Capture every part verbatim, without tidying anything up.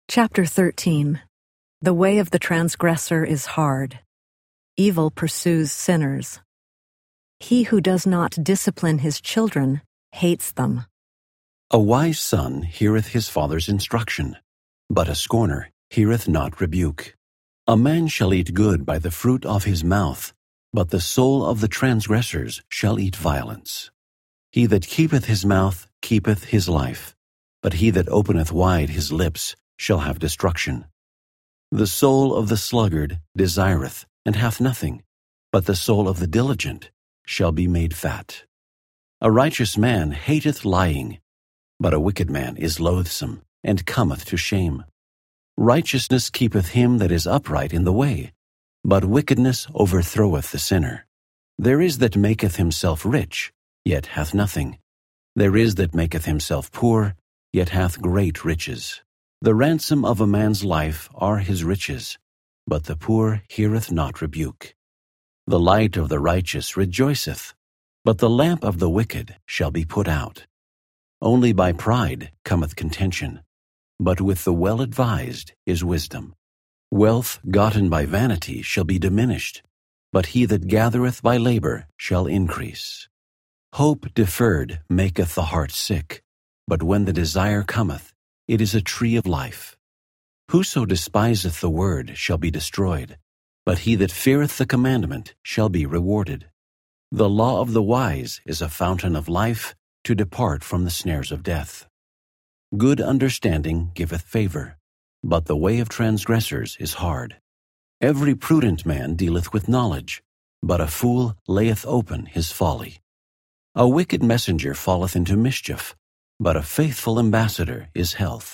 Chapter thirteen. The way of the transgressor is hard. Evil pursues sinners. He who does not discipline his children hates them. A wise son heareth his father's instruction, but a scorner heareth not rebuke. A man shall eat good by the fruit of his mouth, but the soul of the transgressors shall eat violence. He that keepeth his mouth keepeth his life, but he that openeth wide his lips shall have destruction. The soul of the sluggard desireth, and hath nothing, but the soul of the diligent shall be made fat. A righteous man hateth lying, but a wicked man is loathsome, and cometh to shame. Righteousness keepeth him that is upright in the way, but wickedness overthroweth the sinner. There is that maketh himself rich, yet hath nothing. There is that maketh himself poor, yet hath great riches. The ransom of a man's life are his riches, but the poor heareth not rebuke. The light of the righteous rejoiceth, but the lamp of the wicked shall be put out. Only by pride cometh contention, but with the well-advised is wisdom. Wealth gotten by vanity shall be diminished, but he that gathereth by labor shall increase. Hope deferred maketh the heart sick, but when the desire cometh, it is a tree of life. Whoso despiseth the word shall be destroyed, but he that feareth the commandment shall be rewarded. The law of the wise is a fountain of life, to depart from the snares of death. Good understanding giveth favor, but the way of transgressors is hard. Every prudent man dealeth with knowledge, but a fool layeth open his folly. A wicked messenger falleth into mischief, but a faithful ambassador is health.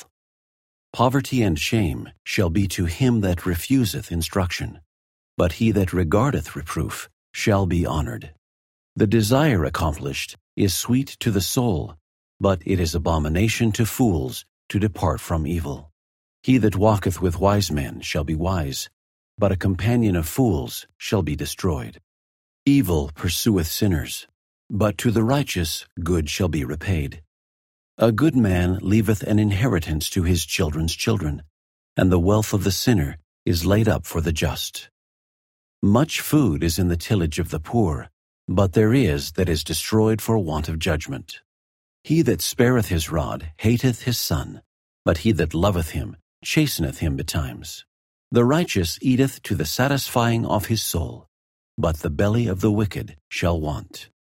Poverty and shame shall be to him that refuseth instruction, but he that regardeth reproof shall be honored. The desire accomplished is sweet to the soul, but it is abomination to fools to depart from evil. He that walketh with wise men shall be wise, but a companion of fools shall be destroyed. Evil pursueth sinners, but to the righteous good shall be repaid. A good man leaveth an inheritance to his children's children, and the wealth of the sinner is laid up for the just. Much food is in the tillage of the poor, but there is that is destroyed for want of judgment. He that spareth his rod hateth his son, but he that loveth him chasteneth him betimes. The righteous eateth to the satisfying of his soul, but the belly of the wicked shall want.